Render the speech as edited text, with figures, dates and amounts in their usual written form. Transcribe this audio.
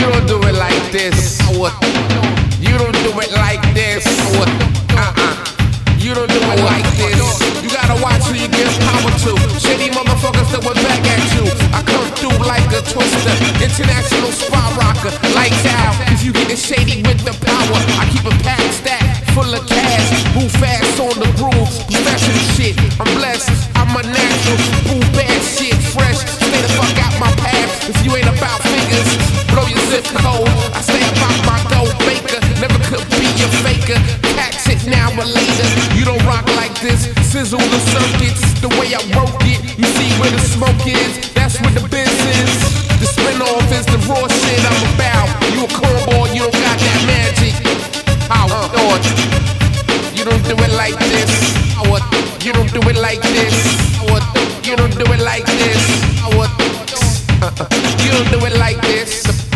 You don't do it like this. You don't do it like this. You don't do it like this. You gotta watch who you give power to. Shady motherfuckers that will back at you. I come through like a twister, international spot rocker. Lights out, if you getting shady with the power. I keep a pack stack full of cash. Move fast on the groove, professional shit. I'm blessed, I'm a natural. Move bad shit, fresh. Stay the fuck out my path. If you ain't about figures, blow your zip code. I stay about my dough, baker. Never could be a faker. Tax it now or later. You don't rock like this. Sizzle the circuits, the way I work it. You see where the smoke is, that's where the biz is. The spin off is the raw shit I'm about. You a cornball, you don't got that magic. How thought you don't do it like this. You don't do it like this. You don't do it like this. You don't do it like this.